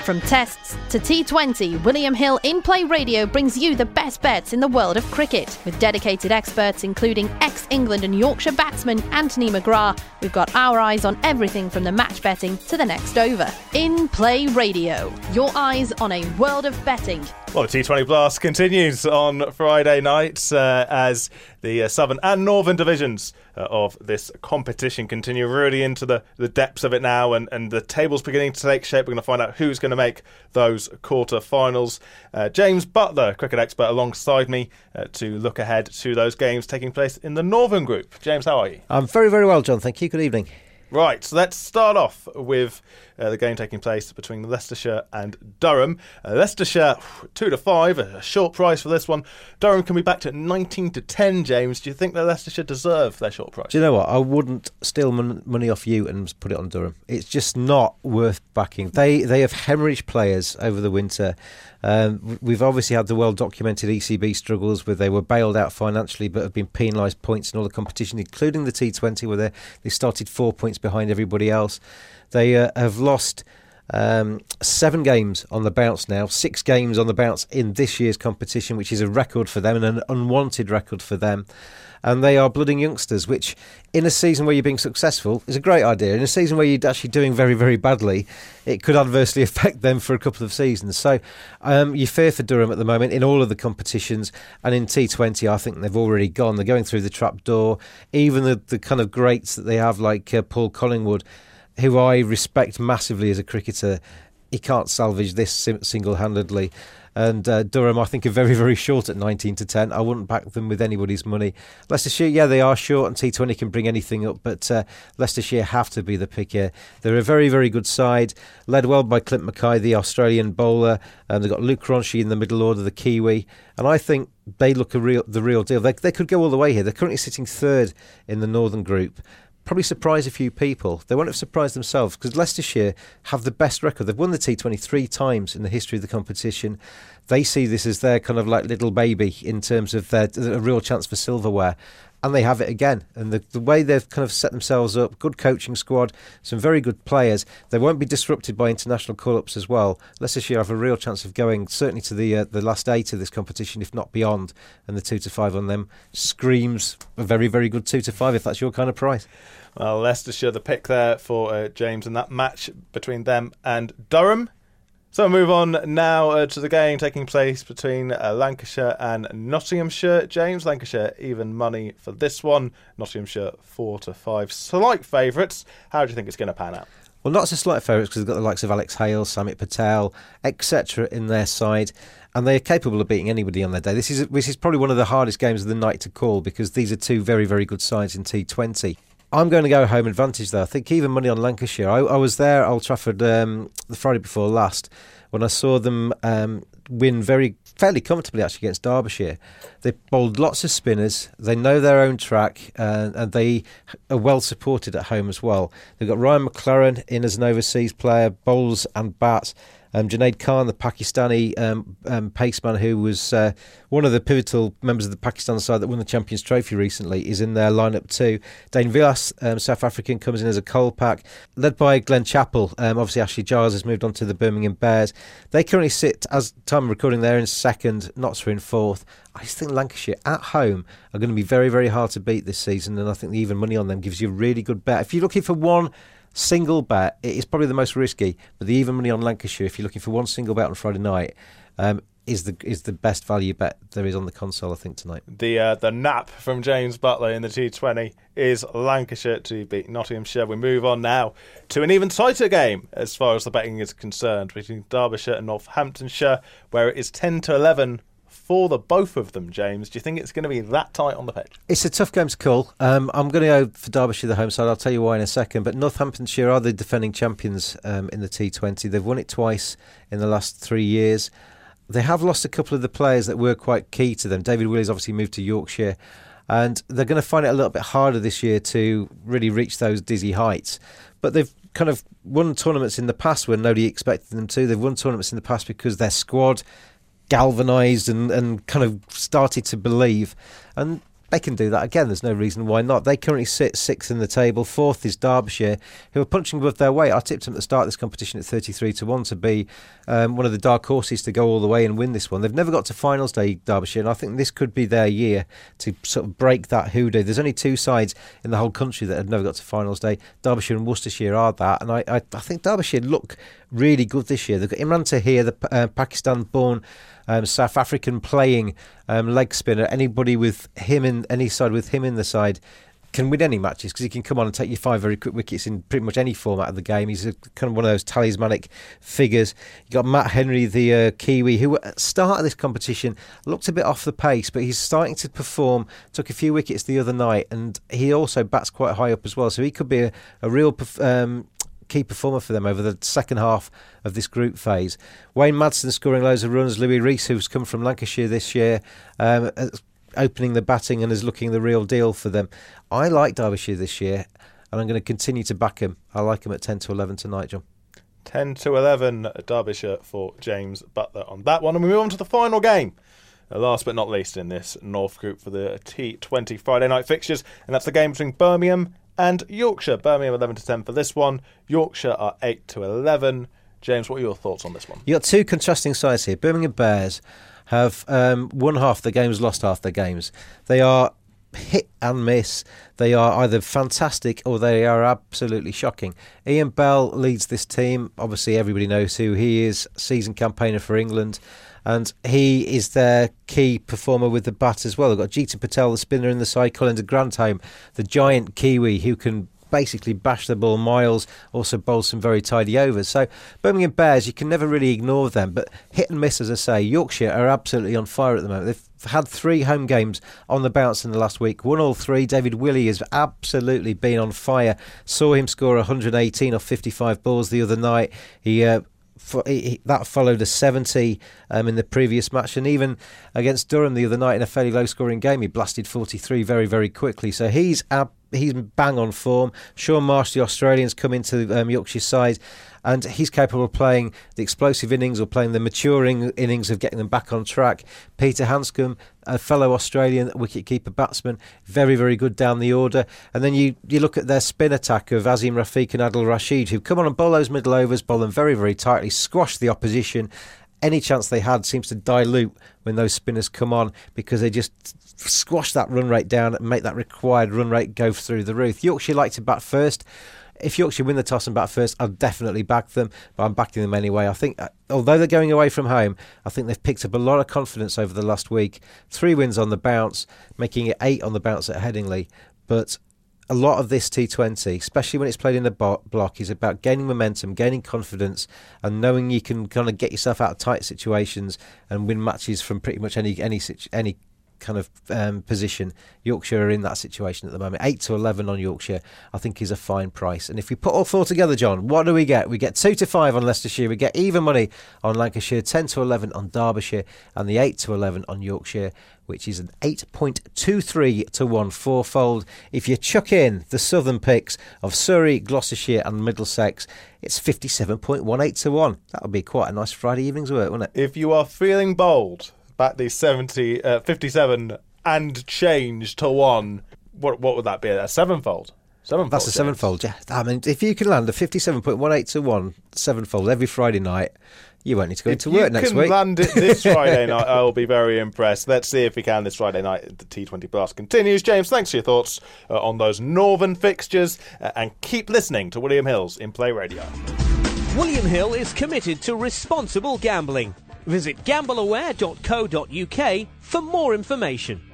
From tests to T20, William Hill In-Play Radio brings you the best bets in the world of cricket. With dedicated experts including ex-England and Yorkshire batsman Anthony McGrath, we've got our eyes on everything from the match betting to the next over. In-Play Radio, your eyes on a world of betting. Well, the T20 Blast continues on Friday night as the Southern and Northern divisions of this competition continue really into the depths of it now, and the table's beginning to take shape. We're going to find out who's going to make those quarter-finals. James Butler, cricket expert, alongside me to look ahead to those games taking place in the Northern Group. James, how are you? I'm very, very well, John. Thank you. Good evening. Right, so let's start off with the game taking place between Leicestershire and Durham. Leicestershire 2-5, a short price for this one. Durham can be backed at 19-10. James, do you think that Leicestershire deserve their short price? Do you know what? I wouldn't steal money off you and put it on Durham. It's just not worth backing. They have hemorrhaged players over the winter. We've obviously had the well-documented ECB struggles where they were bailed out financially but have been penalised points in all the competition, including the T20 where they started 4 points behind everybody else. They have lost 7 games on the bounce now, 6 games on the bounce in this year's competition, which is a record for them and an unwanted record for them. And they are blooding youngsters, which in a season where you're being successful is a great idea. In a season where you're actually doing very, very badly, it could adversely affect them for a couple of seasons. So you fear for Durham at the moment in all of the competitions. And in T20, I think they've already gone. They're going through the trap door. Even the kind of greats that they have, like Paul Collingwood, who I respect massively as a cricketer, he can't salvage this single-handedly. And Durham, I think, are very, very short at 19-10. I wouldn't back them with anybody's money. Leicestershire, yeah, they are short, and T20 can bring anything up, but Leicestershire have to be the pick here. They're a very, very good side, led well by Clint Mackay, the Australian bowler. They've got Luke Ronchi in the middle order, the Kiwi, and I think they look the real deal. They could go all the way here. They're currently sitting third in the Northern Group. Probably surprise a few people. They won't have surprised themselves because Leicestershire have the best record. They've won the T20 3 times in the history of the competition. They see this as their kind of like little baby in terms of a real chance for silverware. And they have it again. And the way they've kind of set themselves up, good coaching squad, some very good players. They won't be disrupted by international call-ups as well. Leicestershire have a real chance of going certainly to the last 8 of this competition, if not beyond. And the 2-5 on them screams a very, very good 2-5 if that's your kind of price. Well, Leicestershire the pick there for James in that match between them and Durham. So we'll move on now to the game taking place between Lancashire and Nottinghamshire. James, Lancashire even money for this one. Nottinghamshire 4-5. Slight favourites. How do you think it's going to pan out? Well, not so slight favourites because they've got the likes of Alex Hale, Samit Patel, etc. in their side. And they are capable of beating anybody on their day. This is probably one of the hardest games of the night to call because these are 2 very, very good sides in T20. I'm going to go home advantage though. I think even money on Lancashire. I was there at Old Trafford the Friday before last when I saw them win fairly comfortably actually against Derbyshire. They bowled lots of spinners. They know their own track and they are well supported at home as well. They've got Ryan McLaren in as an overseas player, bowls and bats. Junaid Khan, the Pakistani paceman who was one of the pivotal members of the Pakistan side that won the Champions Trophy recently, is in their lineup too. Dane Villas, South African, comes in as a Kolpak, led by Glenn Chappell. Obviously Ashley Giles has moved on to the Birmingham Bears. They currently sit, as time of recording, they're in second, Notts are in fourth. I just think Lancashire at home are going to be very, very hard to beat this season, and I think the even money on them gives you a really good bet. If you're looking for one single bet, it is probably the most risky, but the even money on Lancashire, if you're looking for one single bet on Friday night, is the best value bet there is on the console, I think, tonight. The nap from James Butler in the T20 is Lancashire to beat Nottinghamshire. We move on now to an even tighter game as far as the betting is concerned between Derbyshire and Northamptonshire, where it is 10-11 for the both of them. James, do you think it's going to be that tight on the pitch? It's a tough game to call. I'm going to go for Derbyshire, the home side. I'll tell you why in a second. But Northamptonshire are the defending champions in the T20. They've won it twice in the last 3 years. They have lost a couple of the players that were quite key to them. David Willey's obviously moved to Yorkshire, and they're going to find it a little bit harder this year to really reach those dizzy heights. But they've kind of won tournaments in the past when nobody expected them to. They've won tournaments in the past because their squad galvanised and kind of started to believe. And they can do that again. There's no reason why not. They currently sit 6th in the table. 4th is Derbyshire, who are punching above their weight. I tipped them at the start of this competition at 33-1 to be one of the dark horses to go all the way and win this one. They've never got to finals day, Derbyshire, and I think this could be their year to sort of break that hoodoo. There's only 2 sides in the whole country that have never got to finals day. Derbyshire and Worcestershire are that, and I think Derbyshire look really good this year. They've got Imran Tahir, the Pakistan-born South African playing leg spinner. Anybody with him in any side with him in the side can win any matches because he can come on and take you 5 very quick wickets in pretty much any format of the game. He's kind of one of those talismanic figures. You got Matt Henry, the Kiwi, who at the start of this competition looked a bit off the pace, but he's starting to perform. Took a few wickets the other night, and he also bats quite high up as well. So he could be a real key performer for them over the second half of this group phase. Wayne Madsen scoring loads of runs. Louis Rees, who's come from Lancashire this year, opening the batting and is looking the real deal for them. I like Derbyshire this year, and I'm going to continue to back him. I like him at 10-11 tonight, John. 10-11 Derbyshire for James Butler on that one. And we move on to the final game. Last but not least in this North Group for the T20 Friday night fixtures, and that's the game between Birmingham and Yorkshire. Birmingham 11-10 for this one. Yorkshire are 8-11. James, what are your thoughts on this one? You've got 2 contrasting sides here. Birmingham Bears have won half their games, lost half their games. They are hit and miss. They are either fantastic or they are absolutely shocking. Ian Bell leads this team. Obviously, everybody knows who he is, season campaigner for England. And he is their key performer with the bat as well. They've got Jeetan Patel, the spinner in the side, Colin de Grandhomme, the giant Kiwi who can basically bash the ball miles, also bowl some very tidy overs. So Birmingham Bears, you can never really ignore them, but hit and miss, as I say. Yorkshire are absolutely on fire at the moment. They've had 3 home games on the bounce in the last week, won all 3. David Willey has absolutely been on fire. Saw him score 118 off 55 balls the other night. That followed a 70 in the previous match, and even against Durham the other night in a fairly low-scoring game, he blasted 43 very, very quickly. So he's bang on form. Sean Marsh, the Australian's come into Yorkshire's side, and he's capable of playing the explosive innings or playing the maturing innings of getting them back on track. Peter Hanscom, a fellow Australian wicket-keeper batsman, very, very good down the order. And then you look at their spin attack of Azim Rafiq and Adil Rashid, who come on and bowl those middle overs, bowl them very, very tightly, squash the opposition. Any chance they had seems to dilute when those spinners come on because they just squash that run rate down and make that required run rate go through the roof. Yorkshire like to bat first. If Yorkshire win the toss and bat first, I'll definitely back them, but I'm backing them anyway. I think, although they're going away from home, I think they've picked up a lot of confidence over the last week. 3 wins on the bounce, making it 8 on the bounce at Headingley. But a lot of this T20, especially when it's played in the block, is about gaining momentum, gaining confidence, and knowing you can kind of get yourself out of tight situations and win matches from pretty much any kind of position. Yorkshire are in that situation at the moment. 8-11 on Yorkshire, I think, is a fine price. And if we put all 4 together, John, what do we get? We get 2-5 on Leicestershire. We get even money on Lancashire, 10-11 on Derbyshire, and the 8-11 on Yorkshire, which is an 8.23-1 fourfold. If you chuck in the southern picks of Surrey, Gloucestershire and Middlesex, it's 57.18-1. That would be quite a nice Friday evening's work, wouldn't it? If you are feeling bold, back the 57 and change to 1, what would that be? A 7-fold? That's a 7-fold, yeah. I mean, if you can land a 57.18-1 7-fold every Friday night, you won't need to go into work next week. If you can land it this Friday night, I will be very impressed. Let's see if we can this Friday night. The T20 Blast continues. James, thanks for your thoughts on those northern fixtures, and keep listening to William Hill's In Play Radio. William Hill is committed to responsible gambling. Visit gambleaware.co.uk for more information.